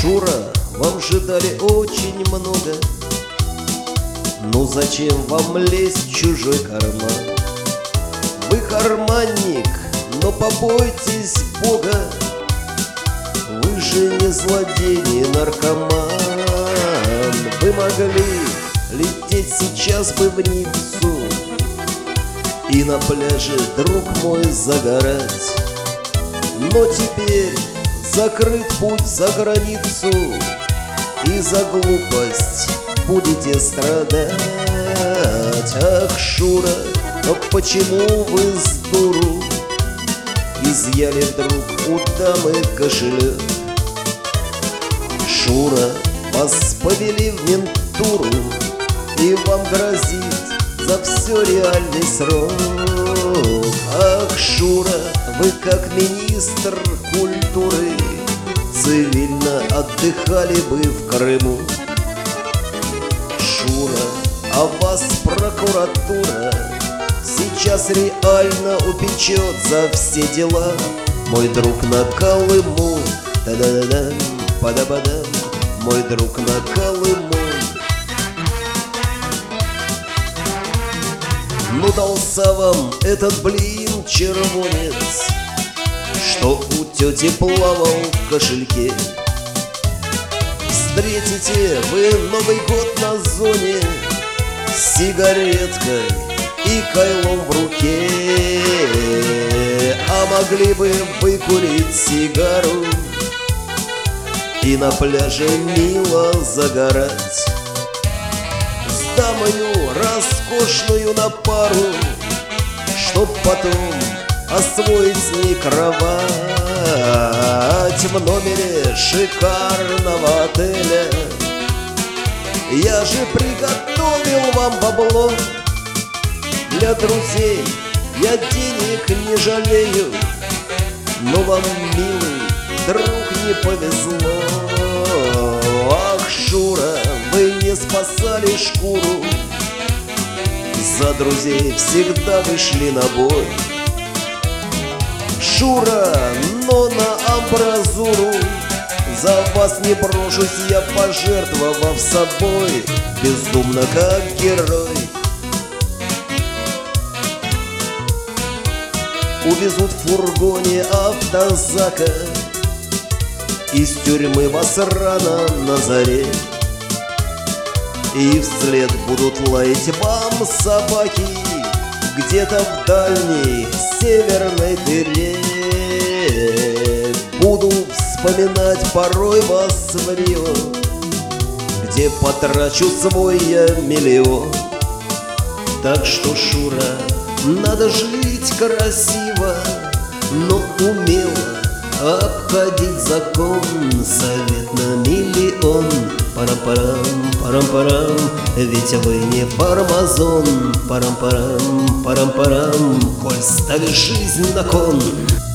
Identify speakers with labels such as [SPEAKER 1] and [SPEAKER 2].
[SPEAKER 1] Шура, вам же дали очень много, ну зачем вам лезть в чужой карман? Вы карманник, но побойтесь Бога, вы же не злодей, не наркоман. Вы могли лететь сейчас бы в Ниццу и на пляже, друг мой, загорать, но теперь закрыт путь за границу, и за глупость будете страдать. Ах, Шура, но почему вы с дуру изъяли вдруг у дамы кошелек? Шура, вас повели в ментуру, и вам грозит за все реальный срок. Ах, Шура, вы как министр культуры цивильно отдыхали бы в Крыму. Шура, а вас прокуратура сейчас реально упечет за все дела. Мой друг на Колыму, та-да-да-дам, па-да-ба-дам, мой друг на Колыму. Ну дался вам этот блин, червонец, что у тети плавал в кошельке. Встретите вы Новый год на зоне с сигареткой и кайлом в руке. А могли бы выкурить сигару и на пляже мило загорать с дамою роскошную на пару, чтоб потом освоить с ней кровать в номере шикарного отеля. Я же приготовил вам бабло для друзей, я денег не жалею, но вам, милый друг, не повезло. Ах, Шура, вы не спасали шкуру, за друзей всегда вышли на бой. Шура, но на амбразуру за вас не брошусь я, пожертвовав собой, бездумно как герой. Увезут в фургоне автозака, из тюрьмы вас рано на заре, и вслед будут лаять вам собаки где-то в дальней северной дыре. Буду вспоминать порой вас в Рио, где потрачу свой я миллион. Так что, Шура, надо жить красиво, но умело обходить закон. Совет на миллион. Парам-парам, парам-парам, ведь вы не фармазон. Парам-парам, парам-парам, коль ставишь жизнь на кон.